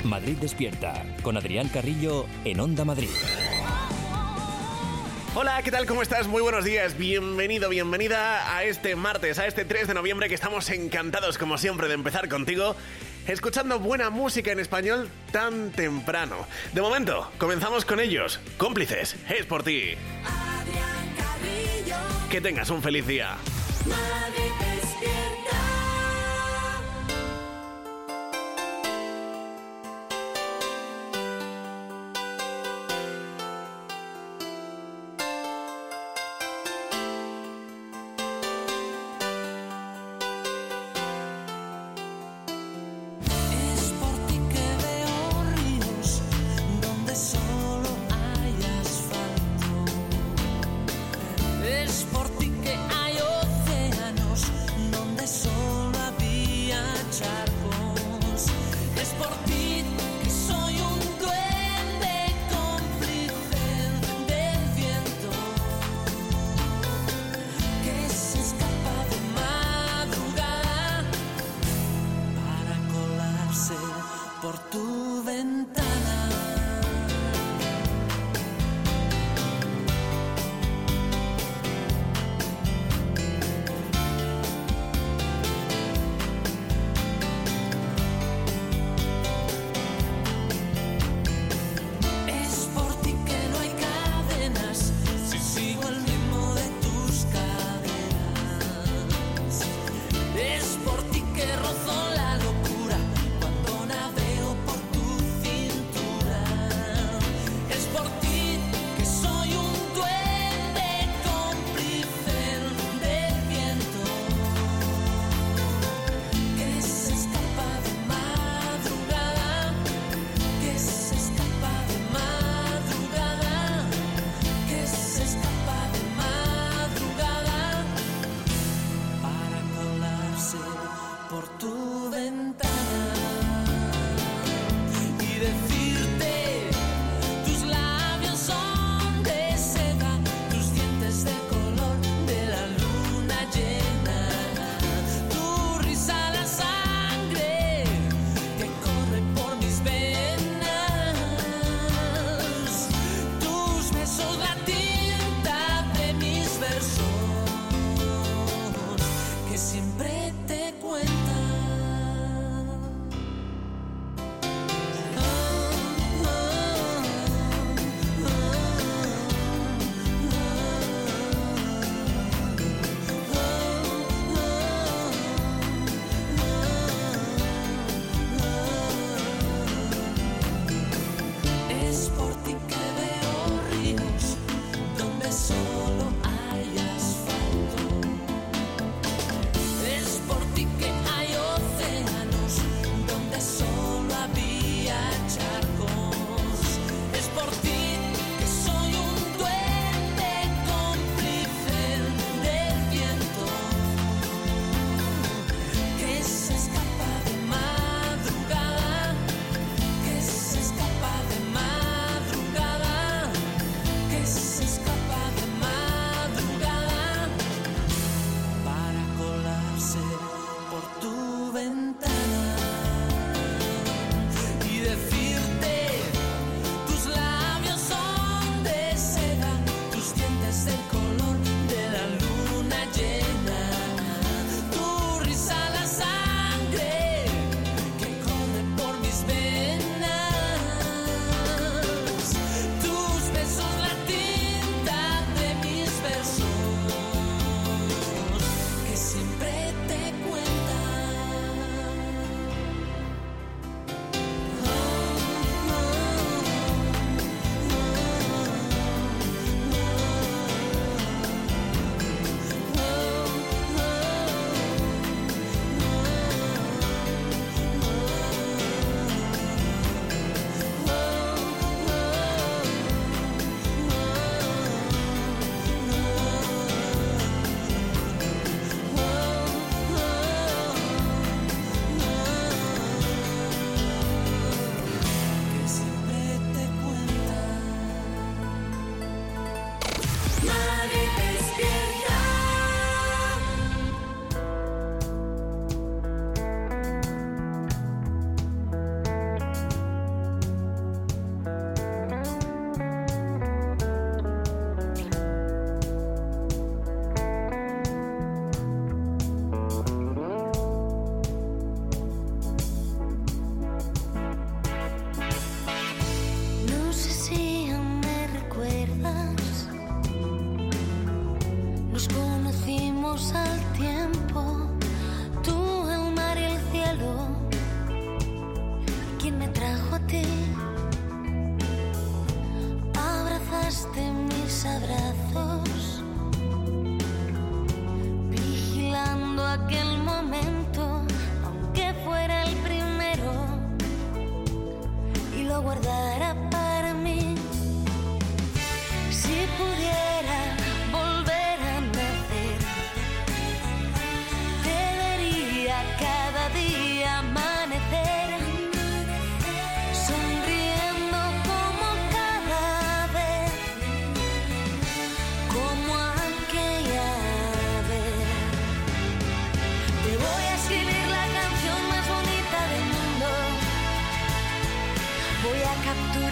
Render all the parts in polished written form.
Madrid Despierta, con Adrián Carrillo en Onda Madrid. Hola, ¿qué tal? ¿Cómo estás? Muy buenos días. Bienvenido, bienvenida a este martes, a este 3 de noviembre, que estamos encantados, como siempre, de empezar contigo, escuchando buena música en español tan temprano. De momento, comenzamos con ellos. Cómplices, es por ti. Adrián Carrillo. Que tengas un feliz día. Madrid Despierta. Es por ti que hay océanos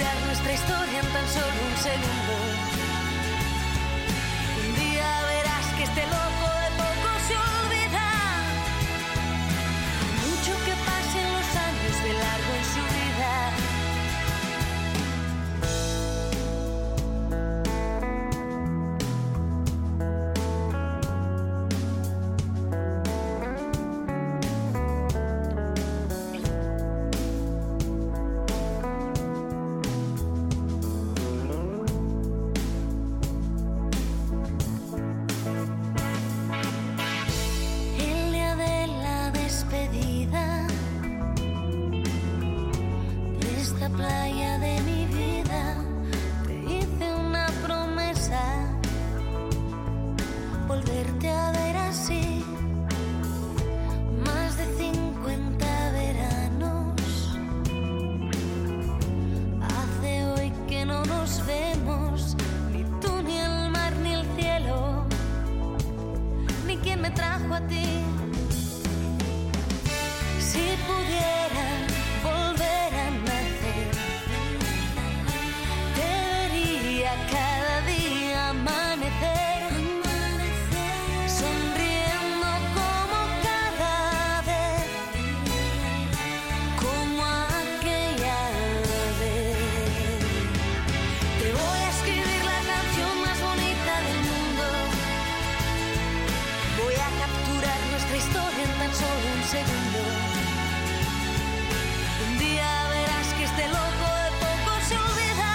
capturar nuestra historia en tan solo un segundo. Un día verás que este loco de poco se olvida. Mucho que pasen los años de largo en su vida. Playa de mi vida, te hice una promesa, volverte a ver así, más de 50 veranos, hace hoy que no nos vemos, ni tú, ni el mar, ni el cielo, ni quien me trajo a ti. Si pudiera volver a nacer, cada día amanecer, sonriendo como cada vez, como aquella vez. Te voy a escribir la canción más bonita del mundo. Voy a capturar nuestra historia en tan solo un segundo. Un día verás que este loco de poco se olvida.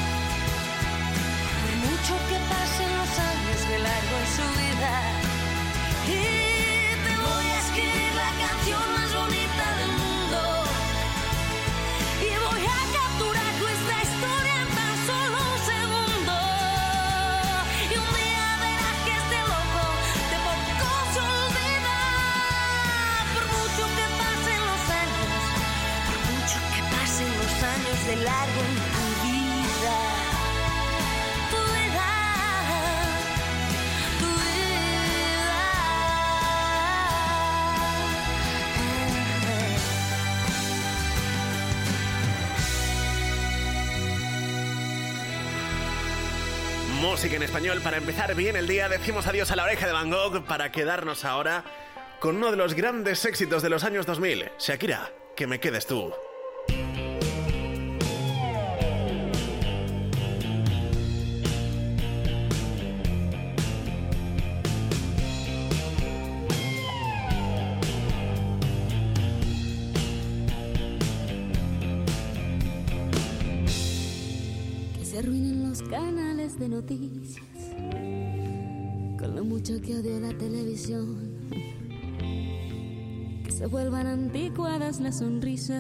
Mucho que pasen los años de largo en su vida. Y te voy a escribir la canción más bonita del mundo. Y voy a capturar nuestra historia en tan solo un segundo. Y un día verás que este loco de poco se olvida. Por mucho que pasen los años, por mucho que pasen los años de largo en tu vida. Música en español para empezar bien el día. Decimos adiós a La Oreja de Van Gogh para quedarnos ahora con uno de los grandes éxitos de los años 2000. Shakira, Que me quedes tú. Se arruinen los canales de noticias con lo mucho que odio la televisión, que se vuelvan anticuadas las sonrisas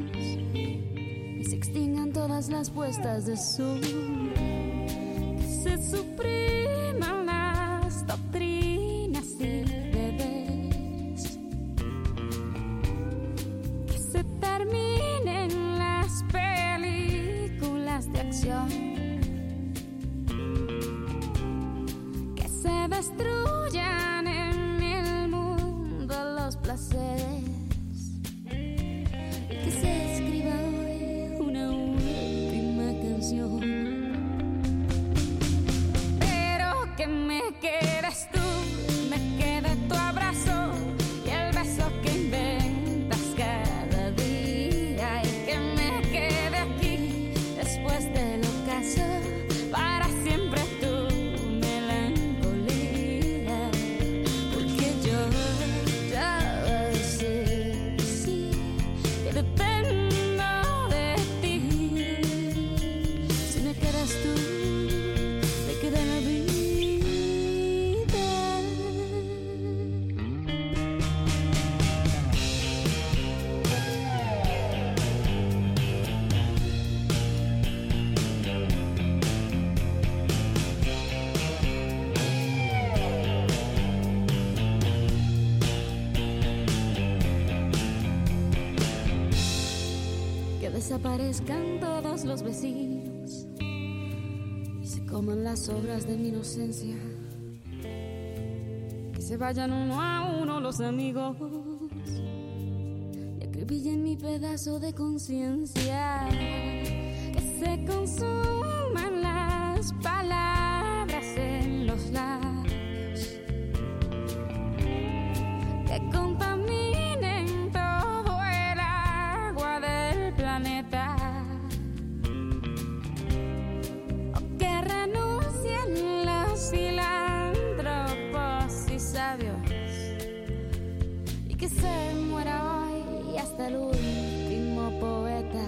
y se extingan todas las puestas de sol, que se supriman las doctrinas y deberes, que se terminen las películas de acción, que se destruyan en el mundo los placeres, y que se escriba hoy una última canción, pero que me quedes tú, me quede tu abrazo y el beso que inventas cada día, y que me quede aquí después del ocaso para siempre tu melancolía, porque yo ya sé, sí, que dependo de ti. Si me quedas tú, me queda la vida. Que desaparezcan todos los vecinos y se coman las obras de mi inocencia, que se vayan uno a uno los amigos y acribillen mi pedazo de conciencia, que se consuman las palabras en los labios, que contaminen todo el agua del planeta, o que renuncien los filántropos y sabios, y que se muera hoy hasta el último poeta.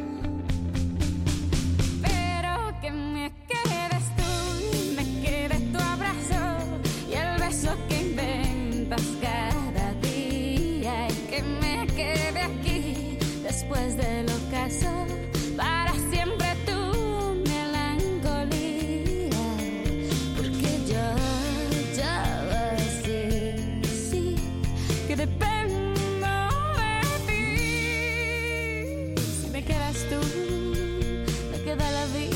Pero que me quedes tú, me quede tu abrazo y el beso que inventas cada día, y que me quede aquí después del ocaso para siempre tu melancolía, porque yo sí, que dependo de ti. Si me quedas tú, me queda la vida.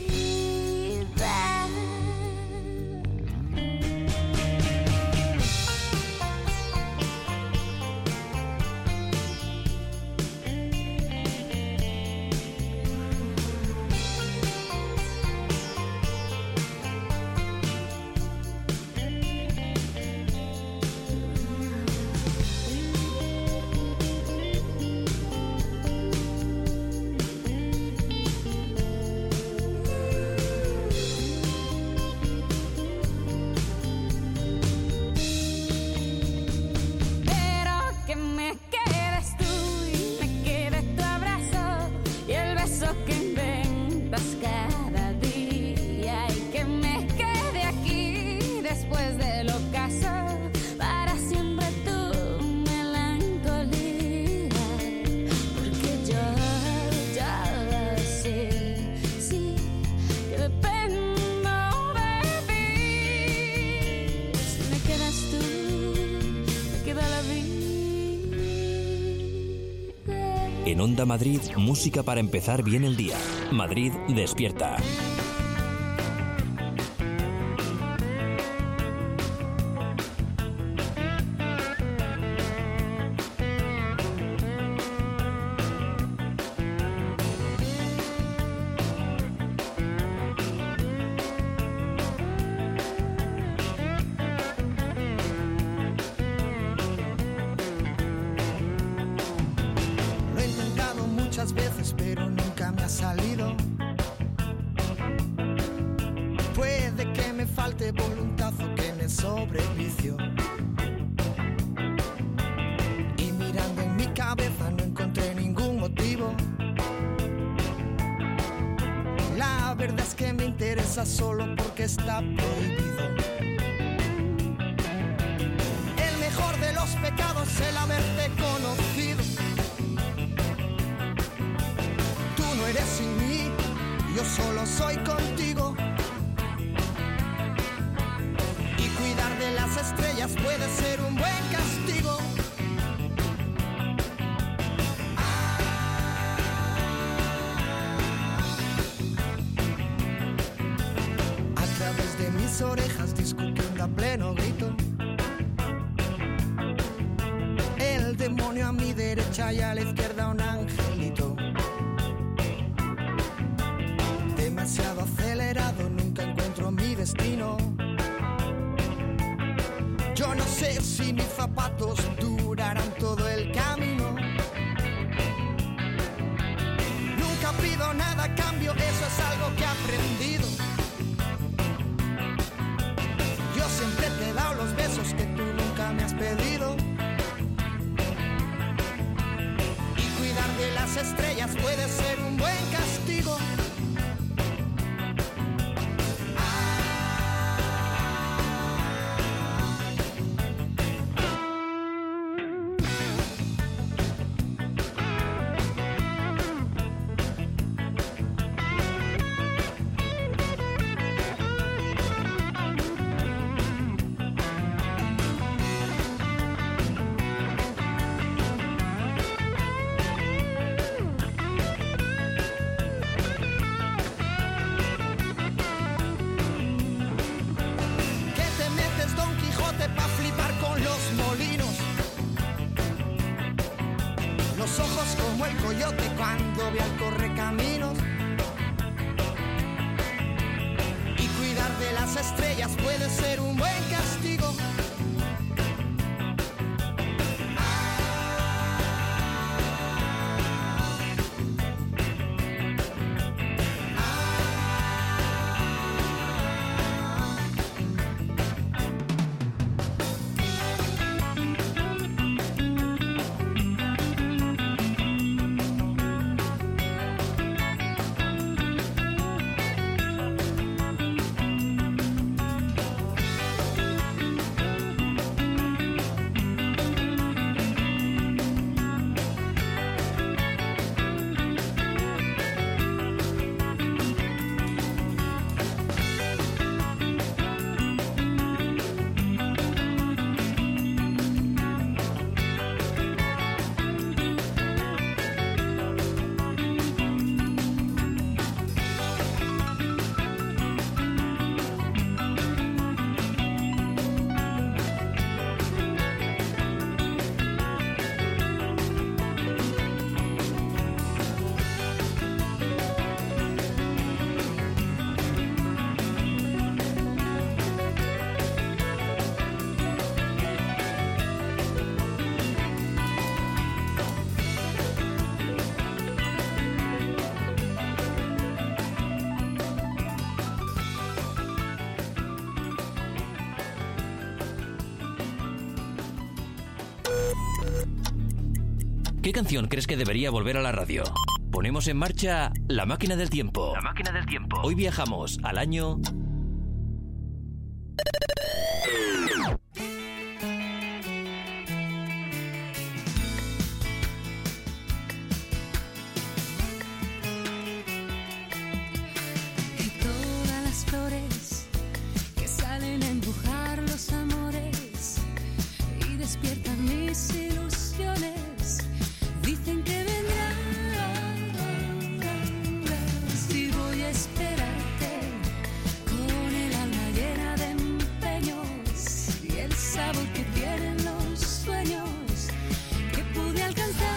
Pero que me quedes tú y me quede tu abrazo y el beso que inventas cada día, y que me quede aquí después del ocaso para siempre tu melancolía, porque yo sí, que dependo de ti. Si me quedas tú, me queda la vida. En Onda Madrid, música para empezar bien el día. Madrid despierta. Lo he intentado muchas veces, pero nunca me ha salido. Puede que me falte voluntad o que me sobre vicio. Y mirando en mi cabeza no encontré ningún motivo. La verdad es que me interesa solo porque está prohibido. El mejor de los pecados es el haberte conocido. Tú no eres sin mí, yo solo soy contigo. Y cuidar de las estrellas puede ser un buen castigo. A través de mis orejas discutiendo a pleno grito. El demonio a mi derecha y a la izquierda un angelito. Demasiado acelerado, nunca encuentro mi destino. Yo no sé si mis zapatos durarán todo el camino. Nunca pido nada a cambio, eso es algo que he aprendido. Yo siempre te he dado los besos que tú nunca me has pedido. Y cuidar de las estrellas puede ser un buen castigo. Los ojos como el coyote cuando ve al correcaminos. las estrellas puede ser un buen castigo. ¿Qué canción crees que debería volver a la radio? Ponemos en marcha La Máquina del Tiempo. La Máquina del Tiempo. Hoy viajamos al año... Y todas las flores que salen a empujar los amores y despiertan mis ilusiones, dicen que vendrás y voy a esperarte con el alma llena de empeños y el sabor que tienen los sueños que pude alcanzar.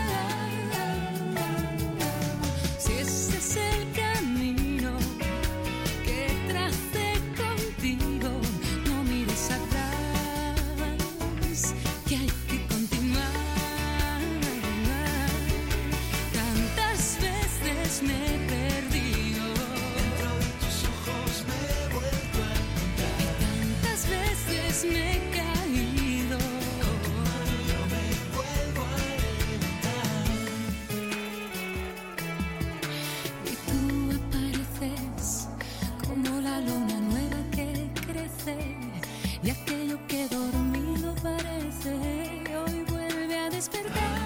Si ese es el camino que tracé contigo, no mires atrás, que hay que continuar. Tantas veces me he perdido, dentro de tus ojos me he vuelto a encontrar, y tantas veces me he caído, yo me vuelvo a levantar. Y tú apareces como la luna nueva que crece, y aquello que dormido parece hoy vuelve a despertar.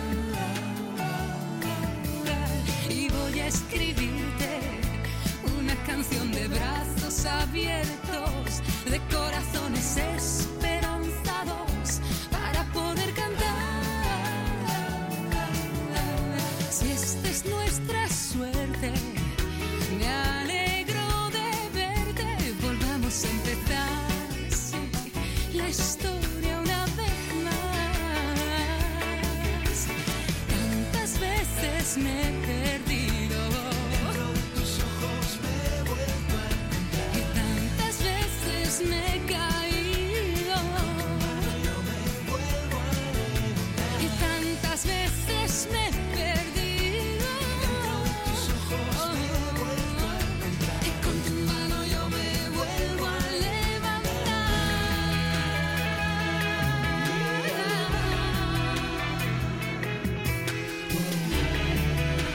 Y voy a escribirte una canción de brazos abiertos, de corazones esperanzados, para poder cantar. Si esta es nuestra suerte, me alegro de verte. Volvamos a empezar, sí, la historia una vez más. Tantas veces me he perdido, dentro de tus ojos me he vuelto a encontrar, y tantas veces me he caído, yo me vuelvo a levantar, y tantas veces me he perdido, dentro de tus ojos me he vuelto a encontrar, y con tu mano yo me vuelvo a levantar.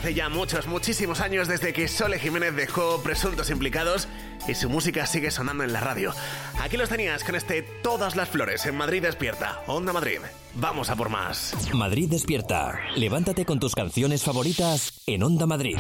hace ya muchísimos años desde que Sole Jiménez dejó Presuntos Implicados y su música sigue sonando en la radio. Aquí los tenías con este Todas las Flores en Madrid Despierta, Onda Madrid. Vamos a por más. Madrid Despierta. Levántate con tus canciones favoritas en Onda Madrid.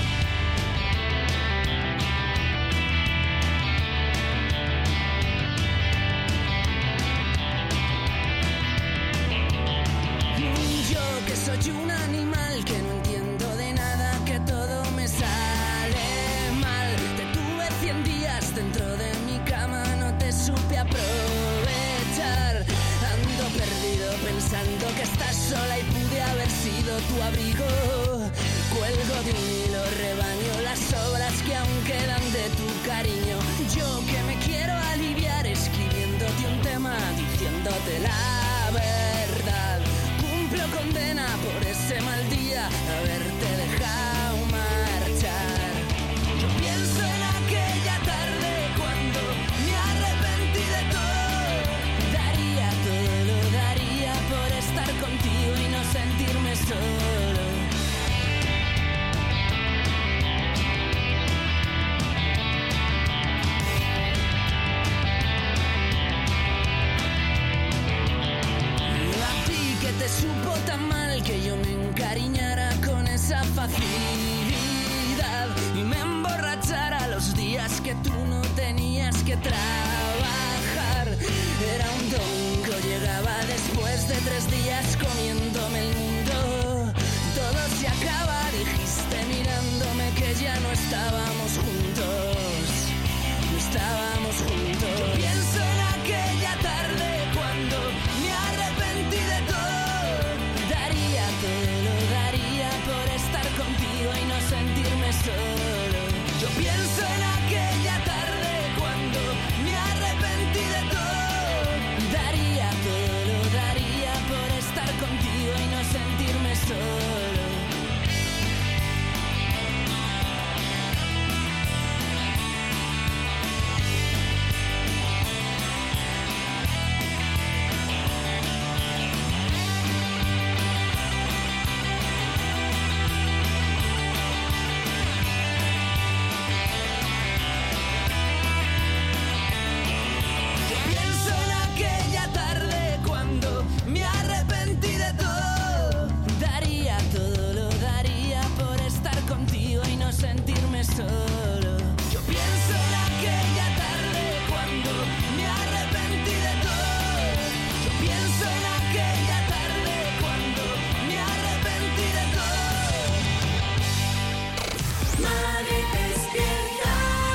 Soy un animal que no entiendo de nada, que todo me sale mal. Te tuve 100 días dentro de mi cama, no te supe aprovechar. Ando perdido pensando que estás sola y pude haber sido tu abrigo. Cuelgo de un hilo, rebaño las sobras que aún quedan de tu cariño. Yo que me quiero aliviar escribiéndote un tema, diciéndote la verdad. Condena por ese mal día haberte dejado marchar. Yo pienso en aquella tarde cuando me arrepentí de todo. Daría todo, lo daría por estar contigo y no sentirme solo. Te supo tan mal que yo me encariñara con esa facilidad y me emborrachara los días que tú no tenías que trabajar. Era un domingo, llegaba después de 3 días comiéndome el mundo. Todo se acaba, dijiste mirándome que ya no estábamos juntos. No estábamos juntos. Yo pienso en aquella tarde cuando me arrepentí de todo. Contigo y no sentirme solo. Yo pienso en aquella tarde cuando me arrepentí de todo. Daría todo, lo daría por estar contigo y no sentirme solo. Sentirme solo. Yo pienso en aquella tarde cuando me arrepentí de todo. Yo pienso en aquella tarde cuando me arrepentí de todo. Madrid Despierta.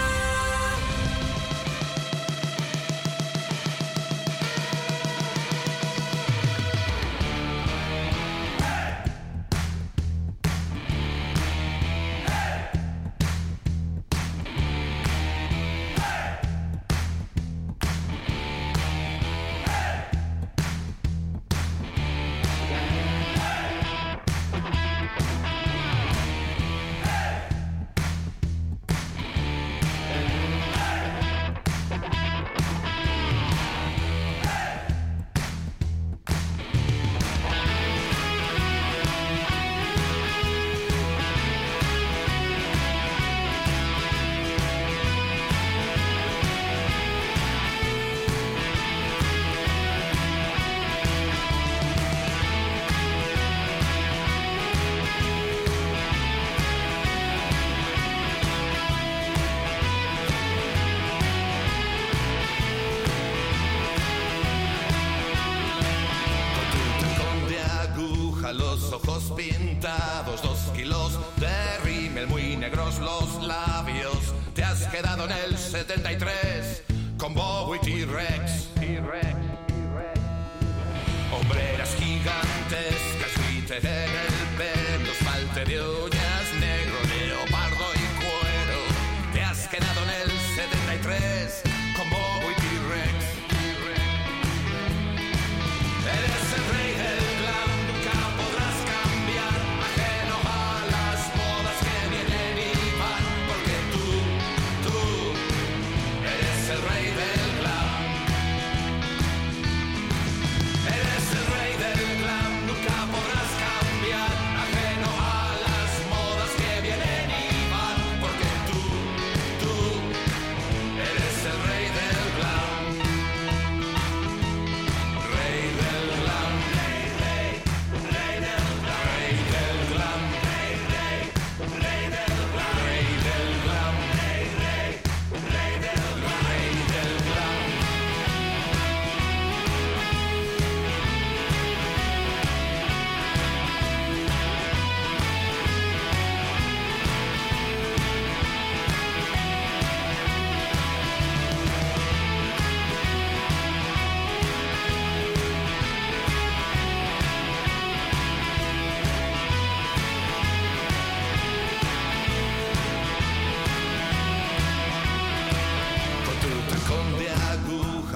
Los ojos pintados, 2 kilos de rímel, muy negros los labios. Te has quedado en el 73 con Bowie T-Rex. Hombreras gigantescas, glitter en el pelo, esmalte de uñas, negro, leopardo y cuero. Te has quedado en el 73 con Bowie T-Rex. Eres el rey del glam. Porque tú eres el rey del glam.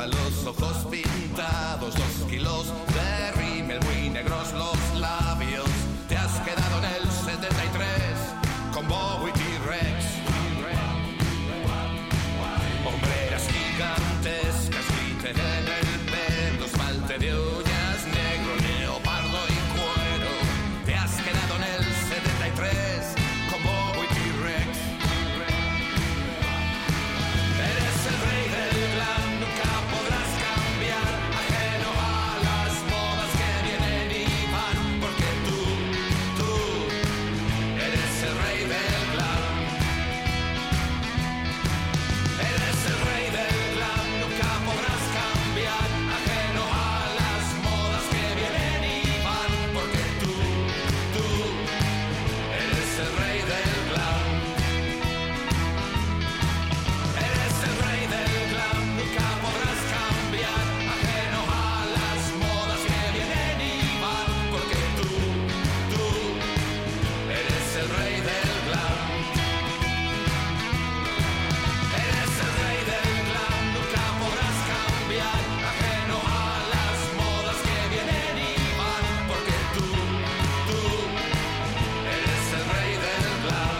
los ojos pintados, 2 kilos de rímel muy negros los labios. Te has quedado en el 73 con Bowie T-Rex. Hombreras gigantescas, glitter en el pelo, esmalte de uñas negro, leopardo y cuero. Te has quedado en el 73 con Bowie T-Rex. Eres el rey del glam, nunca podrás cambiar, ajeno a las modas que vienen y van, porque tú eres el rey del glam. Eres el rey del glam, nunca podrás cambiar, ajeno a las modas que vienen y van, porque tú eres el rey del glam. Eres el rey del glam, nunca podrás cambiar, ajeno a las modas que vienen y van, porque tú eres el rey del glam. Eres el rey del glam, nunca podrás cambiar, ajeno a las modas que vienen y van, porque tú eres el rey del glam.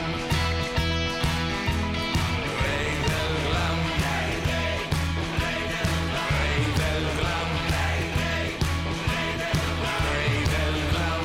Rey del glam, rey del glam, rey del glam, rey del glam.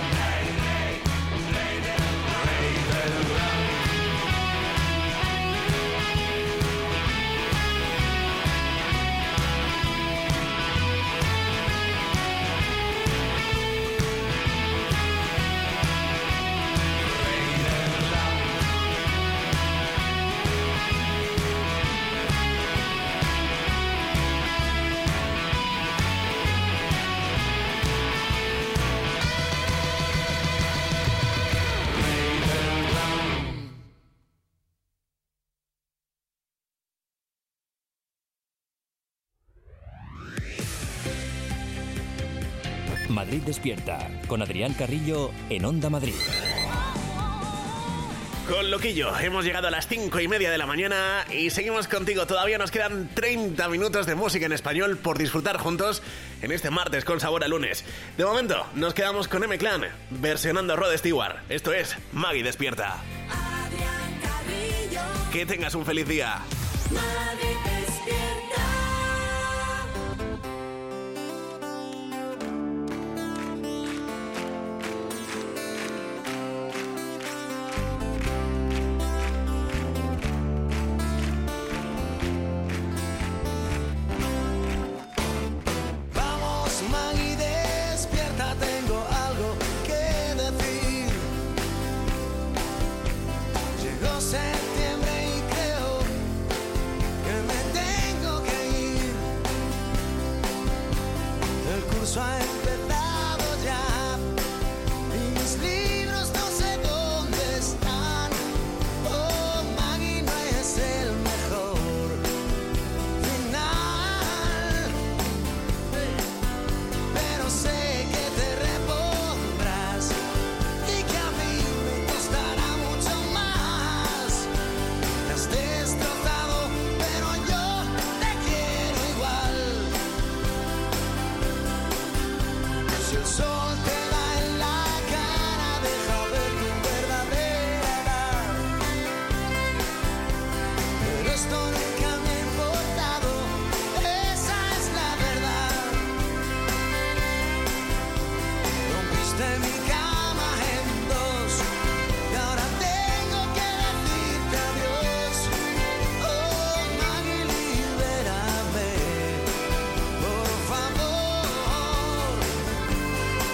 Madrid Despierta, con Adrián Carrillo en Onda Madrid. Con Loquillo, hemos llegado a las 5:30 de la mañana y seguimos contigo. Todavía nos quedan 30 minutos de música en español por disfrutar juntos en este martes con sabor a lunes. De momento, nos quedamos con M-Clan, versionando Rod Stewart. Esto es Maggie Despierta. Adrián Carrillo, Que tengas un feliz día. Madrid despierta. Vamos, Maggie, despierta, tengo algo que decir. Llegó septiembre y creo que me tengo que ir. El curso ha empezado ya y mis libros no sé dónde están. Oh, Maggie, no es el mejor final, pero sé que te repondrás y que a mí me costará mucho más. Te has destrozado, pero yo te quiero igual. Si el sol te da en la cara, deja ver tu verdadera edad. Pero esto nunca me ha importado, esa es la verdad. Rompiste mi cama en dos y ahora tengo que decirte adiós. Oh, Maggie, libérame, por favor.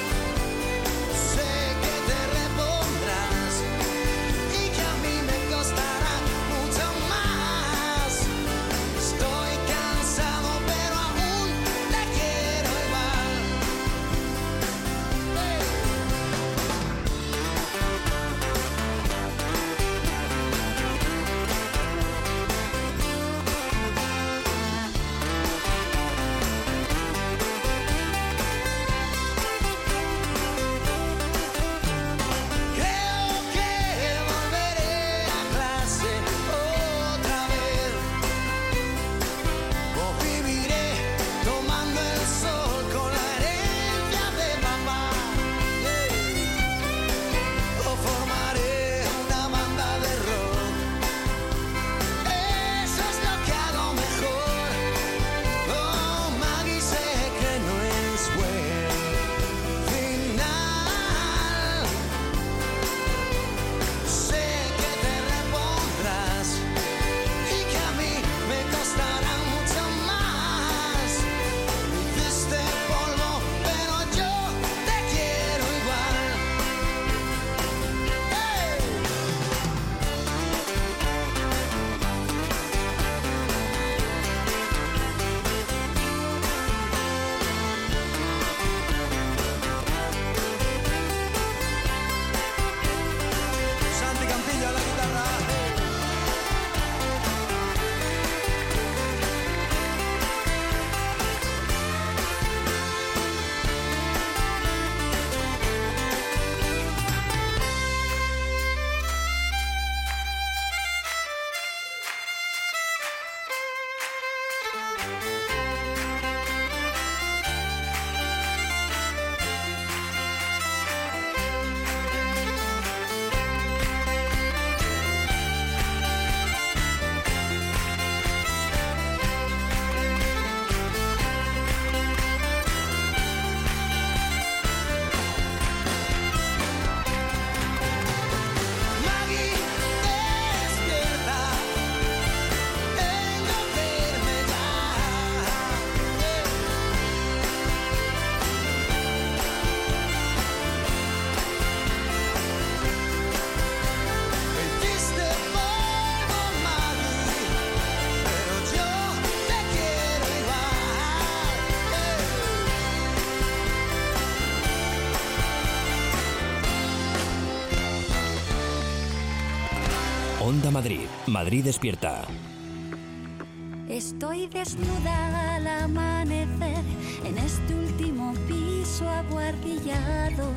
Onda Madrid. Madrid despierta. Estoy desnuda al amanecer en este último piso abuhardillado.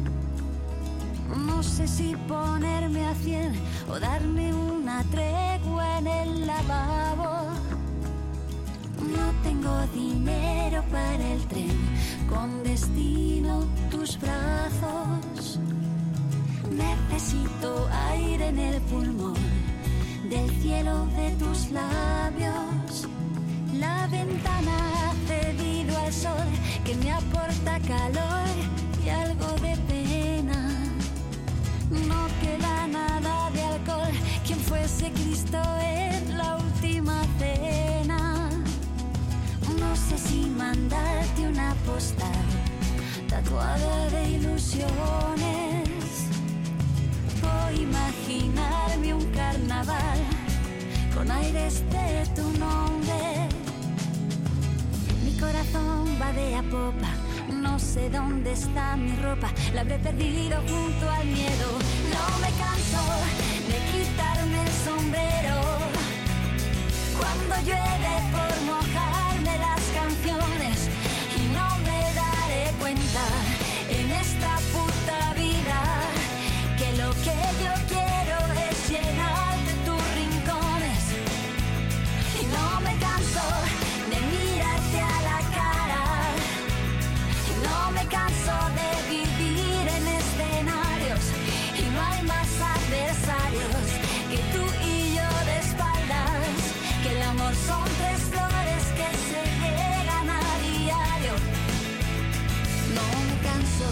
No sé si ponerme a 100 o darme una tregua en el lavabo. No tengo dinero para el tren, con destino tus brazos. Necesito aire en el pulmón, del cielo de tus labios. La ventana ha cedido al sol, que me aporta calor y algo de pena. No queda nada de alcohol, quien fuese Cristo en la última cena. No sé si mandarte una postal tatuada de ilusiones o imaginarme un carnaval con aires de tu nombre. Mi corazón va de a popa, no sé dónde está mi ropa, la habré perdido junto al miedo. No me canso de quitarme el sombrero cuando llueve por mojarme las canciones, y no me daré cuenta en esta puta vida que lo que yo quiero es llenarte tus rincones. Y no me canso de mirarte a la cara, y no me canso de vivir en escenarios, y no hay más adversarios que tú y yo de espaldas, que el amor son 3 flores que se llegan a diario. No me canso.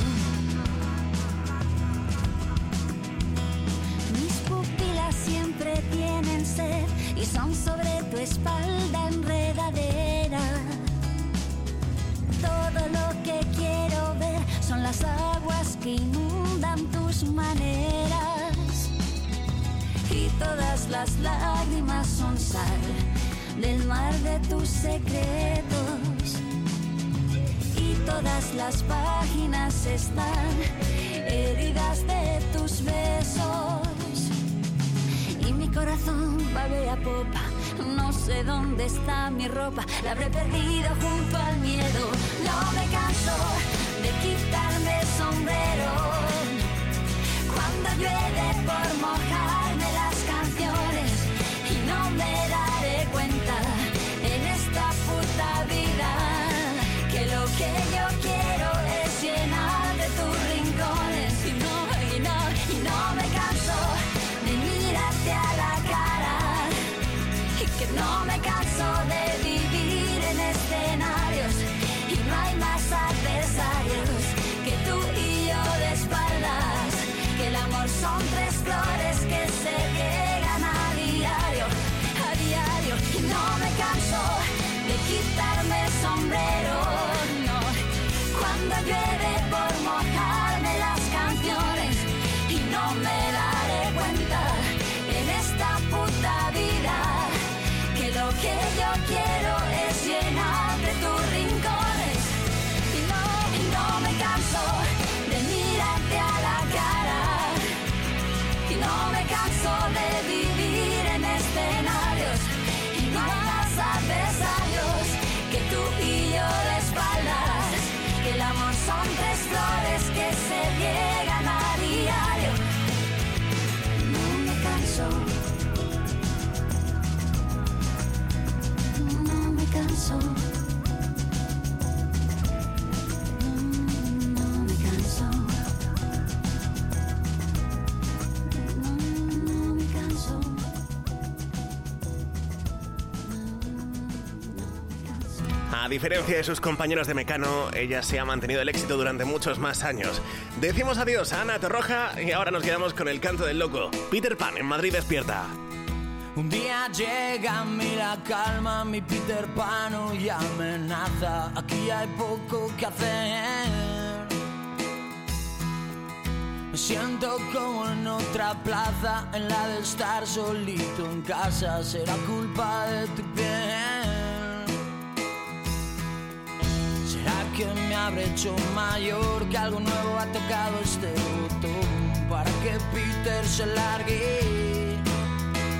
Mis pupilas siempre tienen sed y son sobre tu espalda enredadera. Todo lo que quiero ver son las aguas que inundan tus maneras, y todas las lágrimas son sal del mar de tus secretos, y todas las páginas están heridas de tus besos. Y mi corazón va de a popa, no sé dónde está mi ropa, la habré perdido junto al miedo. No me canso de quitarme el sombrero cuando llueve por mojarme las canciones, y no me daré cuenta en esta puta vida que lo que yo quiero es llenar de tus rincones. Y no me canso de mirarte a la cara, y que no me canso de vivir en escenarios, y no hay más adversarios que tú y yo de espaldas, que el amor son 3 flores que se llegan a diario, y no me canso de quitarme el sombrero, no, cuando llueve por mojarme las canciones, y no me daré cuenta en esta puta vida que lo que yo quiero es llenar de tus rincones. Y no me canso de mirarte a la cara, y no me canso de vivir en escenarios, y no hay más adversarios que tú y yo de espaldas, que el amor son 3 flores que se llegan a diario. No me canso, no me canso, no me canso, no me canso. A diferencia de sus compañeros de Mecano, ella se ha mantenido el éxito durante muchos más años. Decimos adiós a Ana Torroja y ahora nos quedamos con el canto del loco. Peter Pan en Madrid despierta. Un día llega a mí la calma, mi Peter Pan y amenaza. Aquí hay poco que hacer. Me siento como en otra plaza, en la de estar solito en casa. Será culpa de tu piel. ¿Será que me habré hecho mayor, que algo nuevo ha tocado este botón para que Peter se largue?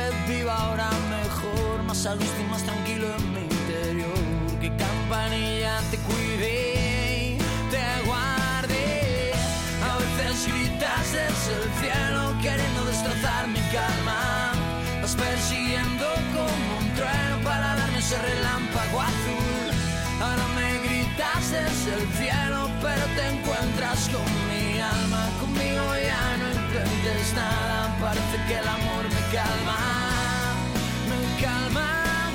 vez viva ahora mejor, más a gusto y más tranquilo en mi interior. Que campanilla te cuide y te guarde. A veces gritas desde el cielo queriendo destrozar mi calma. Vas persiguiendo como un trueno para darme ese relámpago azul. Ahora me gritas desde el cielo, pero te encuentras con mi alma. Conmigo ya no intentes nada, parece que el amor me calma, me calma.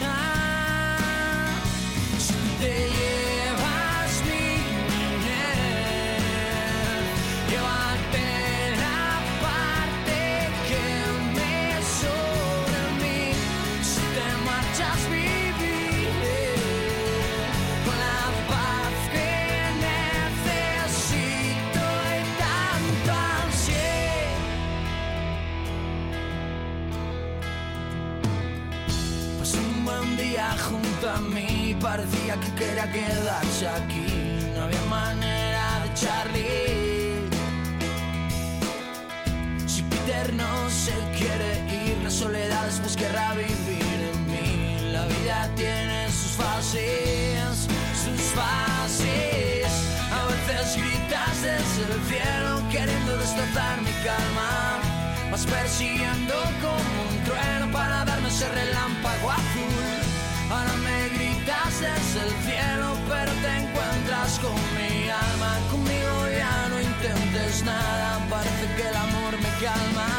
Si te llevas mi niñez, llévate la parte que me sobra a mí. Si te marchas viviré con la paz que necesito y tanto ansié. Pasé un buen día junto a mí, parecía que quería quedarse aquí. No había manera de echarle. Si Peter no se quiere ir, la soledad después querrá vivir en mí. La vida tiene sus fases, sus fases. A veces gritas desde el cielo queriendo destrozar mi calma. Vas persiguiendo como un trueno para darme ese relámpago azul. Ahora me gritas desde el cielo, pero te encuentras con mi alma. Conmigo ya no intentes nada, parece que el amor me calma.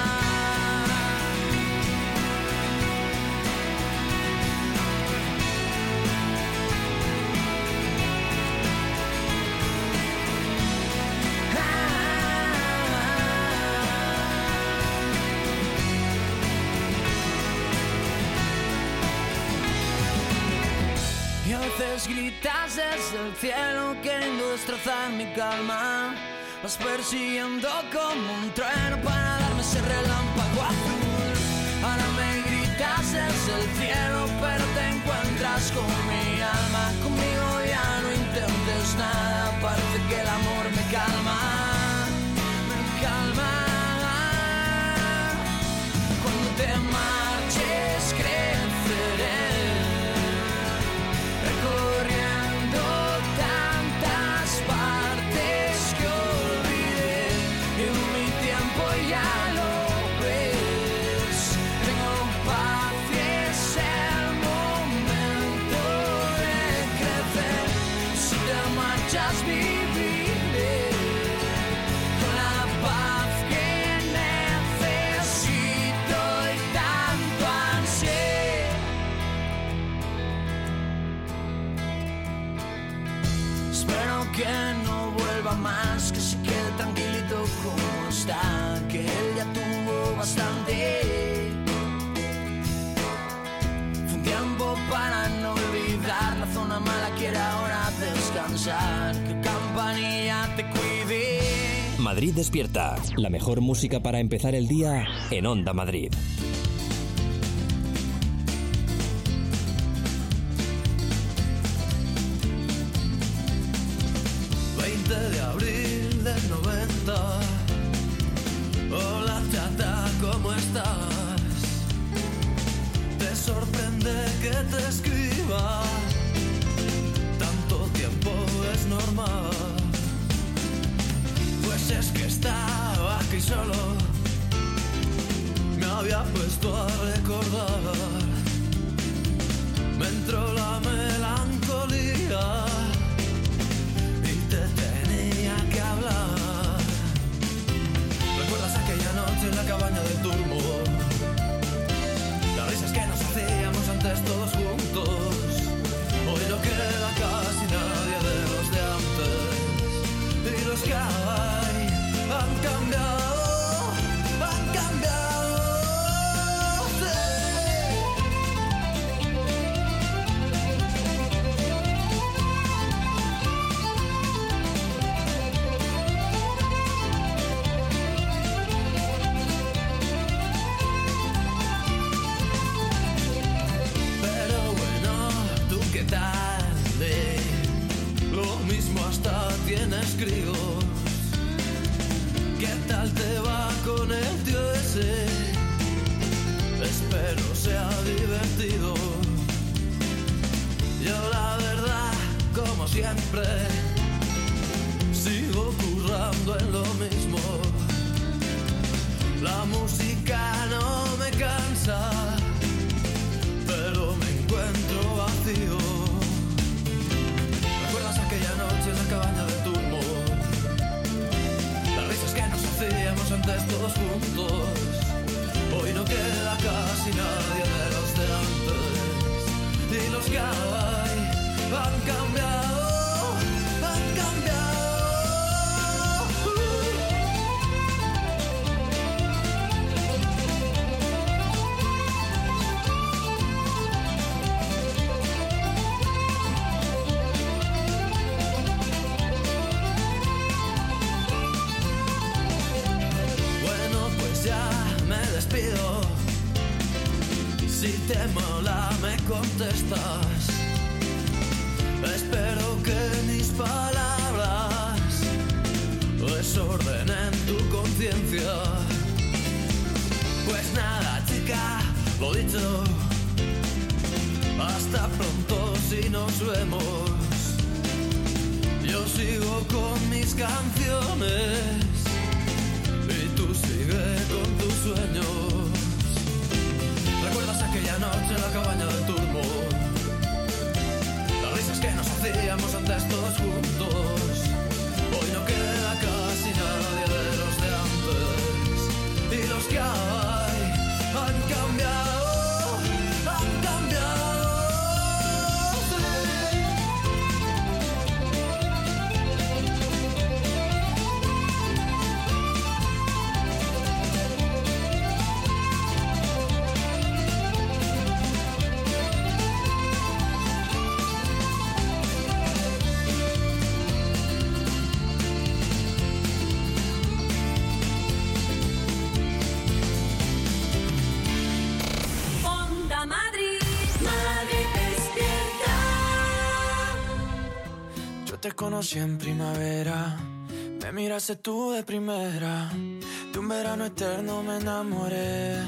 Y a veces gritas desde el cielo queriendo destrozar mi calma. Vas persiguiendo como un trueno para darme ese relámpago azul. Ahora me gritas desde el cielo, pero te encuentras con mi alma. Conmigo ya no intentes nada, parece que el amor me calma, me calma. Cuando te marches creceré, recorriendo tantas partes que olvidé. Y mi tiempo ya lo ves. Tengo paz y es el momento de crecer. Si te marchas viviré con la paz que necesito y tanto ansié. Espero que no vuelva más, que se quede tranquilito como está, que él ya tuvo bastante. Fue un tiempo para no olvidar, la zona mala quiere ahora descansar. Que campanilla te cuide. Madrid despierta. La mejor música para empezar el día en Onda Madrid. De abril del 90. Hola chata, ¿cómo estás? Te sorprende que te escriba. Tanto tiempo es normal. Pues es que estaba aquí solo. Me había puesto a recordar. Me entró la melancolía. Que hablar. ¿Recuerdas aquella noche en la cabaña del turbo? Las risas que nos hacíamos antes todos juntos. Hoy no queda casi nadie de los de antes. Y los que hay han cambiado, han cambiado. Sí. Pero siempre. Sigo currando en lo mismo. La música no me cansa, pero me encuentro vacío. ¿Recuerdas aquella noche en la cabaña de turno? Las risas que nos hacíamos antes todos juntos. Hoy no queda casi nadie de los de antes. Y los que hay han cambiado, han cambiado. Despido. Si te mola me contestas. Espero que mis palabras desordenen tu conciencia. Pues nada, chica, lo dicho. Hasta pronto si nos vemos. Yo sigo con mis canciones y tú sigue con tus sueños. ¿Recuerdas aquella noche en la cabaña del turbo? Las risas que nos hacíamos antes todos juntos. Hoy no queda casi nadie de los de antes. Y los que hay han cambiado, han cambiado. Te conocí en primavera, me miraste tú de primera, de un verano eterno me enamoré.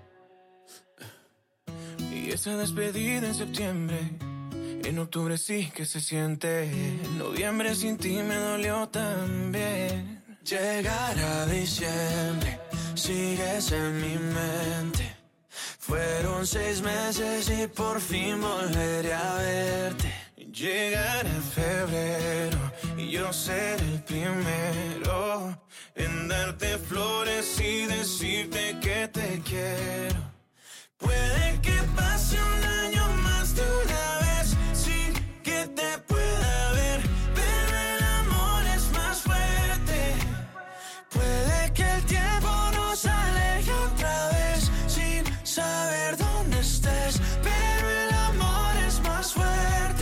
Y esa despedida en septiembre, en octubre sí que se siente, en noviembre sin ti me dolió también. Llegará diciembre, sigues en mi mente, fueron 6 meses y por fin volveré a verte. Llegará febrero y yo seré el primero en darte flores y decirte que te quiero. Puede que pase un año más de una vez sin que te pueda ver, pero el amor es más fuerte. Puede que el tiempo nos aleje otra vez sin saber dónde estés, pero el amor es más fuerte.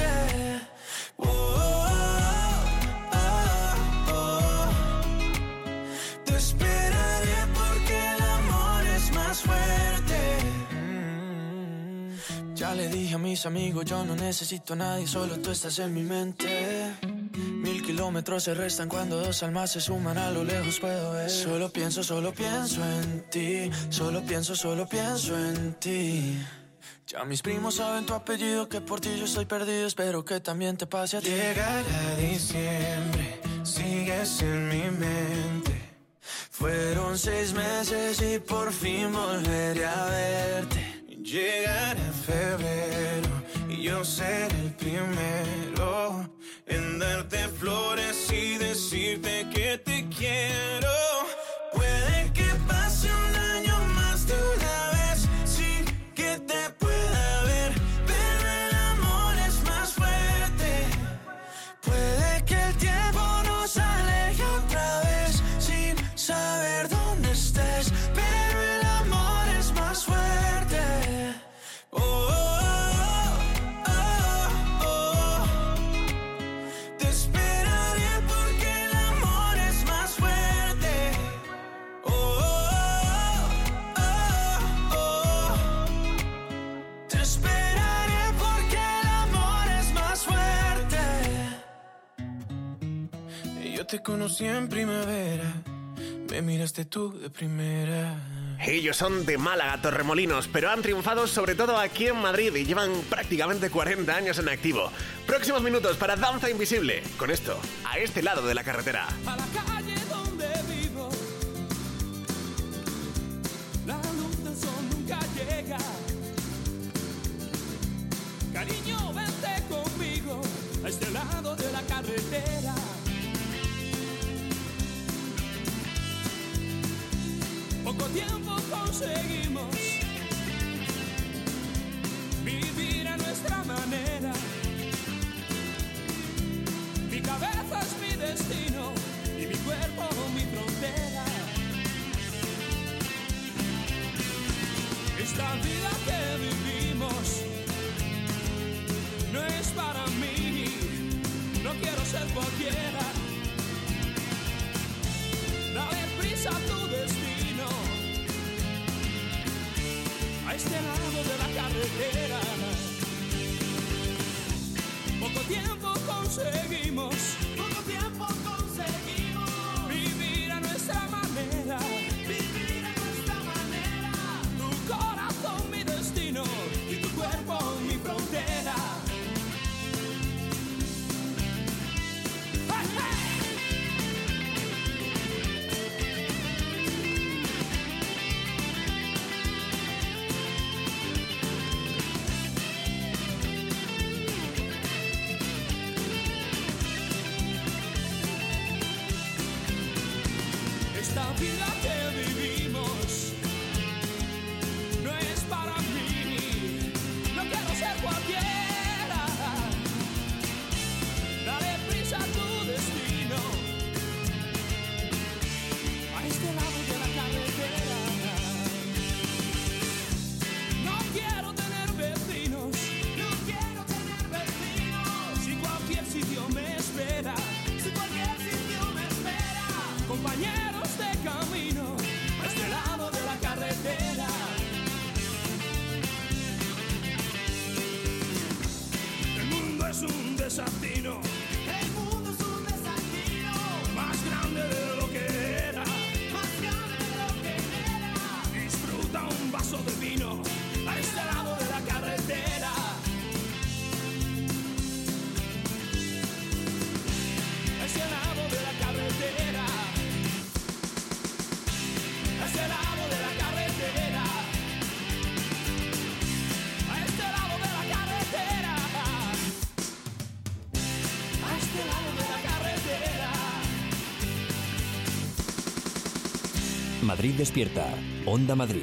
Ya le dije a mis amigos, yo no necesito a nadie, solo tú estás en mi mente. 1000 kilómetros se restan cuando 2 almas se suman, a lo lejos puedo ver. Solo pienso en ti, solo pienso en ti. Ya mis primos saben tu apellido, que por ti yo estoy perdido, espero que también te pase a ti. Llegará diciembre, sigues en mi mente. Fueron 6 meses y por fin volveré a verte. Llegará febrero y yo seré el primero en darte flores y decirte que te quiero. Puede que pase un año más de una vez sin que te pueda ver, pero el amor es más fuerte. Puede que el tiempo nos aleje otra vez sin saber dónde estés, pero el amor es más fuerte. Oh, oh, oh, oh. Te esperaré porque el amor es más fuerte. Oh, oh, oh. Te esperaré porque el amor es más fuerte. Y yo te conocí en primavera, me miraste tú de primera. Ellos son de Málaga, Torremolinos, pero han triunfado sobre todo aquí en Madrid y llevan prácticamente 40 años en activo. Próximos minutos para Danza Invisible. Con esto, a este lado de la carretera. A la calle donde vivo, la luz del sol nunca llega. Cariño, vente conmigo a este lado de la carretera. Poco tiempo conseguimos vivir a nuestra manera. Mi cabeza es mi destino y mi cuerpo mi frontera. Esta vida que vivimos no es para mí, no quiero ser cualquiera. Dale prisa a tu destino, a este lado de la carretera. Poco tiempo conseguimos vivir a nuestra manera. Tu corazón mi destino y tu cuerpo mi frontera. ¡Hey, hey! Esta vida que vivimos no es para mí, no quiero ser cualquiera. Dale prisa a tu destino, a este lado de la carretera. No quiero tener vecinos, si cualquier sitio me espera, compañeros de camino a este lado de la carretera. El mundo es un desatino, más grande de lo que era. Disfruta un vaso de vino a este lado de la carretera. A este lado de la carretera. A este lado de la carretera, a este lado de la carretera, a este lado de la carretera. Madrid despierta. Onda Madrid.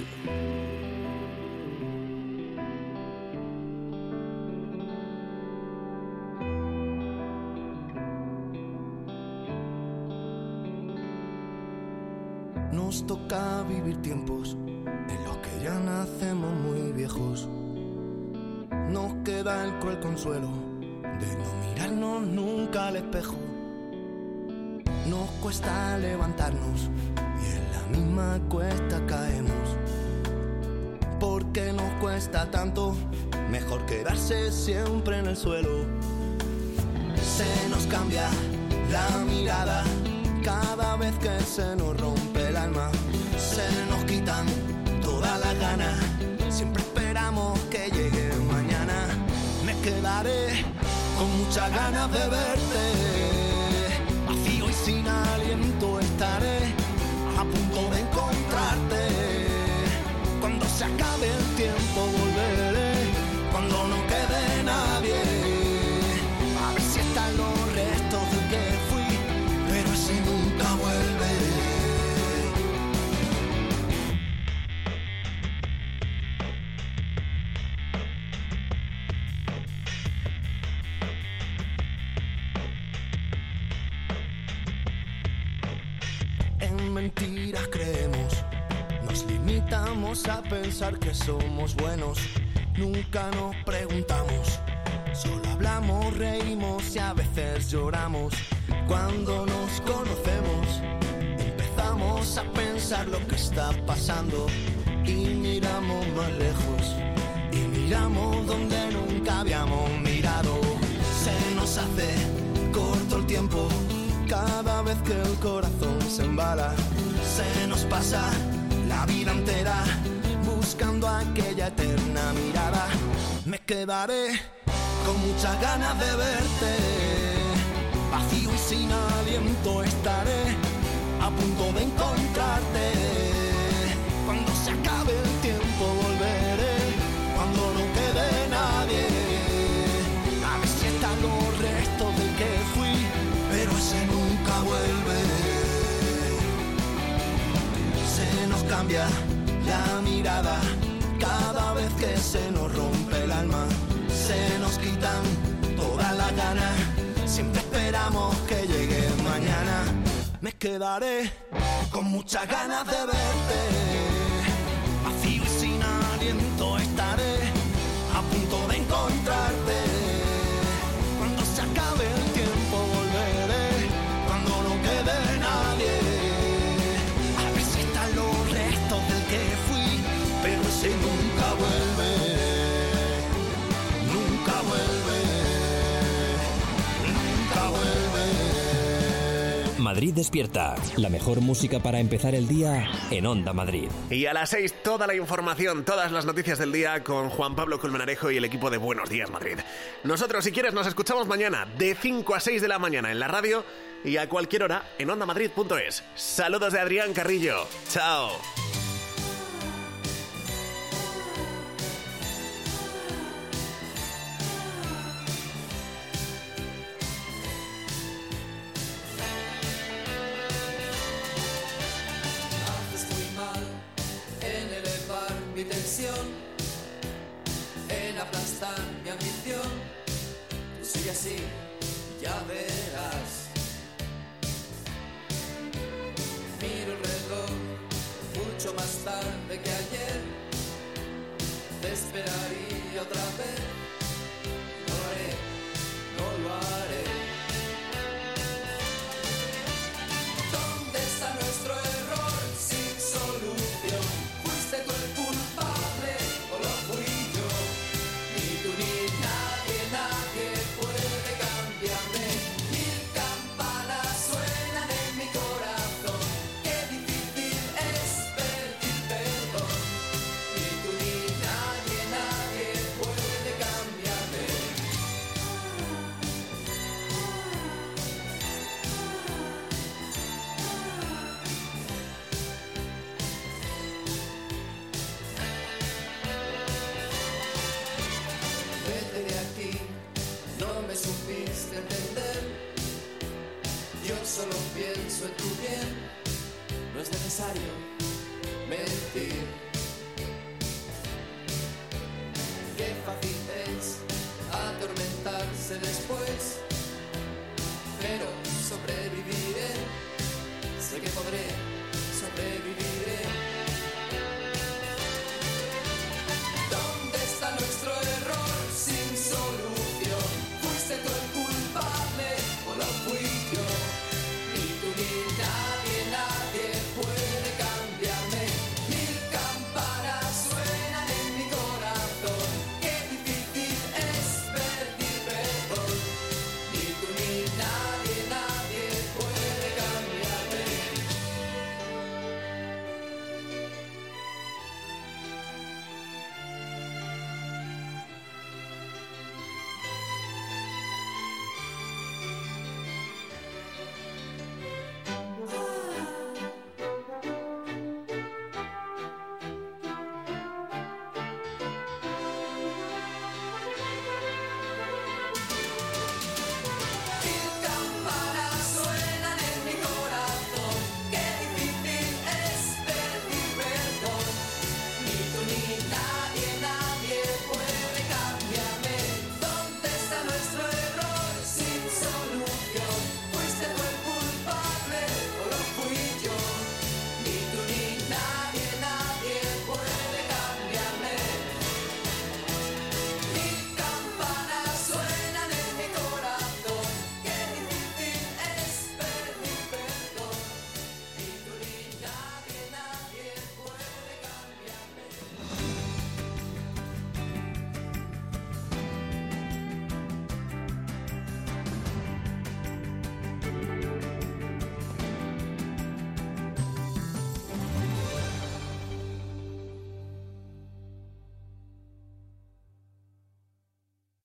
Nos toca vivir tiempos en los que ya nacemos muy viejos. Nos queda el cruel consuelo de no mirarnos nunca al espejo. Nos cuesta levantarnos y en la misma cuesta caemos. Porque nos cuesta tanto, mejor quedarse siempre en el suelo. Se nos cambia la mirada cada vez que se nos rompe el alma. Se nos quitan todas las ganas, siempre esperamos que llegue mañana. Me quedaré con muchas ganas de verte, vacío y sin aliento estaré a punto de encontrarte. Cuando se acabe el tiempo volveré, cuando no quede nadie, a ver si están los restos de que fui, pero ese nunca vuelve. En mentiras creemos, nos limitamos a pensar que somos buenos. Nunca nos preguntamos, solo hablamos, reímos y a veces lloramos. Cuando nos conocemos, empezamos a pensar lo que está pasando y miramos más lejos y miramos donde nunca habíamos mirado. Se nos hace corto el tiempo cada vez que el corazón se embala. Se nos pasa la la vida entera buscando aquella eterna mirada. Me quedaré con muchas ganas de verte, vacío y sin aliento estaré a punto de encontrarte. Cuando se acabe el tiempo volveré, cuando no quede nadie, a ver si están los restos del que fui, pero ese nunca vuelve. Se nos cambia la mirada cada vez que se nos rompe el alma, se nos quitan todas las ganas, siempre esperamos que llegue mañana. Me quedaré con muchas ganas de verte, vacío y sin aliento estaré a punto de encontrarte. Cuando se acabe el tiempo volveré, cuando no quede nadie, a ver si están los restos del que fui, pero ese nunca vuelve, nunca vuelve, nunca vuelve. Madrid despierta. La mejor música para empezar el día en Onda Madrid. Y a las 6 toda la información, todas las noticias del día con Juan Pablo Colmenarejo y el equipo de Buenos Días Madrid. Nosotros, si quieres, nos escuchamos mañana de 5 a 6 de la mañana en la radio y a cualquier hora en ondamadrid.es. Saludos de Adrián Carrillo. Chao. Mi tensión, en aplastar mi ambición, tú sigue así, ya verás. Miro el reloj, mucho más tarde que ayer, te esperaría otra vez, no lo haré, no lo haré. ¿Dónde está nuestro error sin solución? ¿Fuiste tú el culpable o lo fui yo? Ni tú ni nadie, nadie puede cambiarme. Mil campanas suenan en mi corazón. Qué difícil es pedir perdón. Ni tú ni nadie, nadie puede cambiarme. Vete de aquí, no me supiste entender. Yo solo pienso en tu bien, no es necesario mentir. Qué fácil es atormentarse después